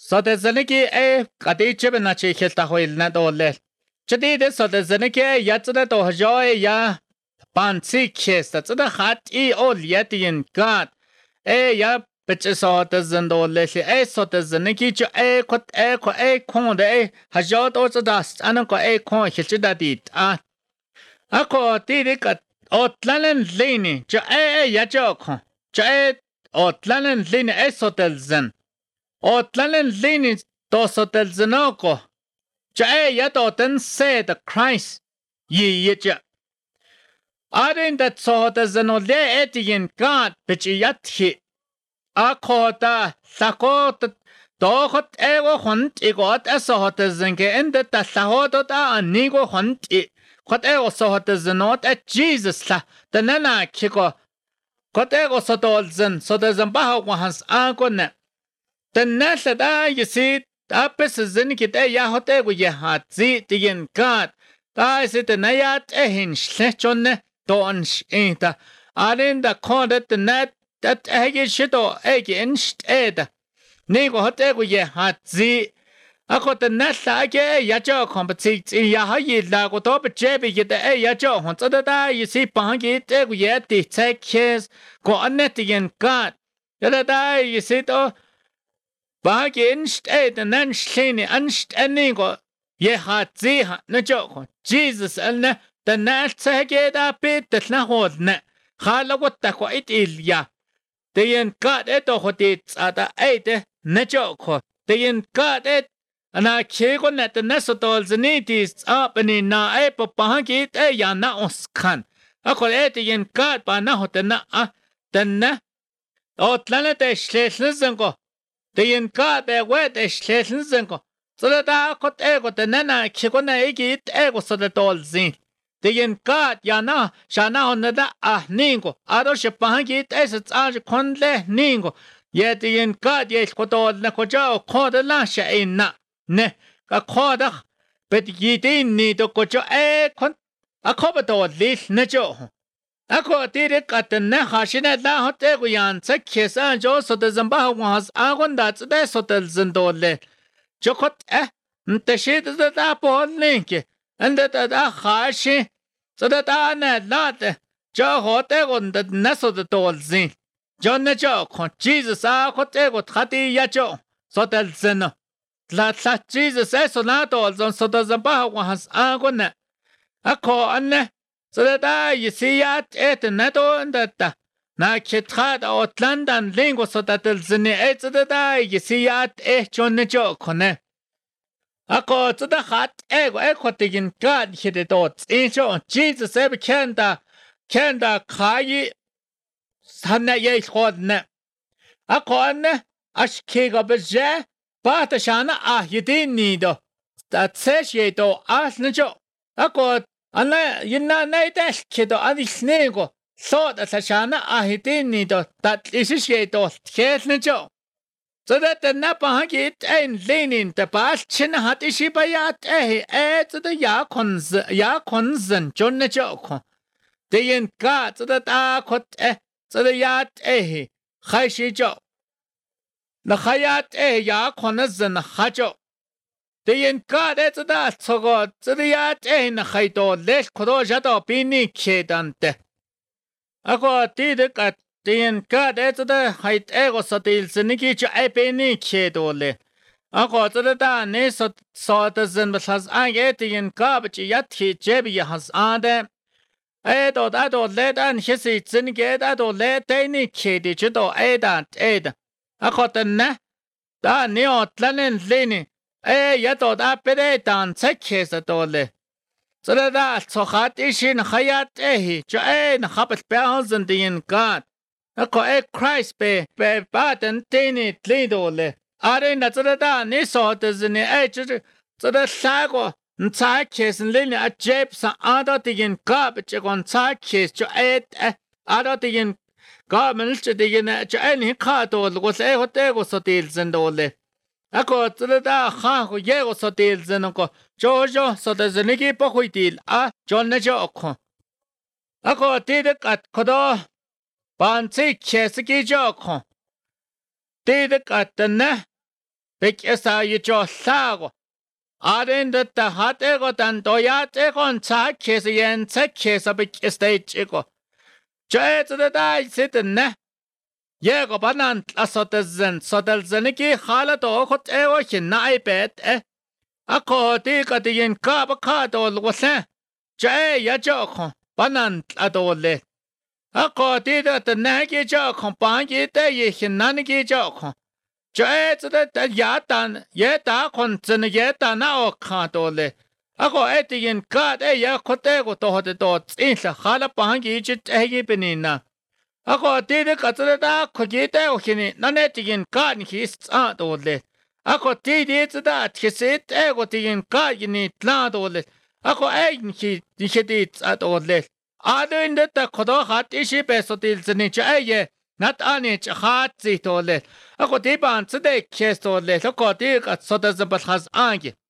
so the Zeniki a Kati Chibanachi Histahoil Nadole. Chadi so the Zeniki Yatsada to Joy ya Pansi Kiss, that's the hot e old Yetian God. Ya bitches so the Zendole, so the Zeniki a quat a con de Hajot also dust, and a con Hichida did. Ako did it Otlanen Lini, Yajoko, Otlanen Lini Esotel Zen. Otlanen Lini Dosotel Zenoko. Yatoten said the Christ ye yitja. Arin that saw the Zenole Etian God, which yat Akota, Sakot, Dohot ego hunt, egot as a hot as Zenke, and that the Sahotota and Nigo hunt it. What ego saw hot as the note at Jesus, the Nana Kiko. What ego so dolzen, so the Zambaha was Agone. The Nasa, you see, up is Zenikit a yahote with your heart, see the yen God. Da is it a nayat a hinge, slechone, donch, ain't a. Arin the called at the net. That egg shit or egg inched ed. Nego hot egg with your heart z. I got the net like a yajo competes in Yahayi lago top jabby get the a yajo hunts other die. You see, Pangi egg yet the take cares go on netting and God. The other die, you see, though. Bagi inched ed and then shiny unshed and nego. Ye heart z no joke. Jesus and the net take it up it that's not hold net. Hala what the quite ill ya. The yen got it or what it's at the 8 Najoko. The yen got it, and I chegon at the Nesotol's needs up and in na ape pahangit a yana oscan. I call it the yen got by now the na the na. Oh, planet a schlessengo. The yen got their wet a schlessengo. So that I got ego the nana chigona egit ego so that all zin. The yen God yana shana on the ningo. Adosh pahangit as it's arch conle ningo. Yet the yen God yes koto nakojo called the lasha in na. Ne a corda. But ye didn't need to kojo a con a cobato leaf nejo. Ako did it at the nehashina la hoteguyan, sekis and jo so the Zamba was agon that's the sotel zendole. Jokot the shit is the apple link. And that hashi, so that I not Joe Hotegon that nestled the dolzin. John the joke, Jesus, I hotego hati yajo, so that zeno. That Jesus says so not all, so does the bar was agone. A call anne, so that I you see at it and neto and that. Na kitrat or London lingo so that the zini ate that I you see at it, John the joke, connect. Ako to the hot egg, equating God hit it out. In short, Jesus ever kenda kai sana ye hodne. Ako ne ashkig of a jet, but a shana you didn't need that says ye do as najo. Ako anna you not night as kid or any snaggle. So that a shana he didn't need that is ye do, here's najo. So that the Napahagit and leaning the past chin hat ishibayat to the Yakonsen, John the Joko. The yen got so that I could so the yat Haishi Jo. The Hayat Yakonsen Hajo. The yen got to that so good so the yat Haido less Kodojato Bini Kedante. I got did got. Den God at the height ego so till Seniki a penny kedole. I got the dane so the has I get in garbage yet he jebby has ade. I don't let and his it's in get I don't let any kid to aid and aid. I got the ne da neo tlanen lini. Yet that pede and take his at all. So that so hot is in Hayat Joanne habit bells and the in God. A Christ be bad and tiny lidole. Arena to the dan is orders in the edge to the sago and sidekis and lily at japes and other in garbage on sidekis to aid other in garments to the any cardle was a hotel so deals and all. I got to the da ha yego so deals and uncle Jojo so there's a niggy boy deal. John the Joko. I got did it at Kodo. Bansi Chesiki Joko. Did it at the ne? Big esa yicho lago. Aden de ta hatego tan doyate con ta kese yen ta kese big estate ego. Chet de dai sitten ne. Yego banan asotezen sotelzeniki halato hot ewo hinna ibet Ako ti katiyin ka bakado lwase. Chay ya jokon banan adole. Ako ti de nagi jokon bangi de yi hinanigi jokon. Chay de yatan yeta kon zene yeta na o kadole. Ako etiyin ka de ya kote go to de do insa hala bangi jit egi benina. Ako ti de katsede da kogite o hini nanetiyin ka ni his adole. Ako ti da tkisit ego tigin ka yini tladole. Ako egin ki dikedit adole. Ado inde ta kodo hat ishi peso tilzini chaye. Nat ani chat zitole. Ako ti ban tsede kestole. Ako ti kat soda zabal has angi.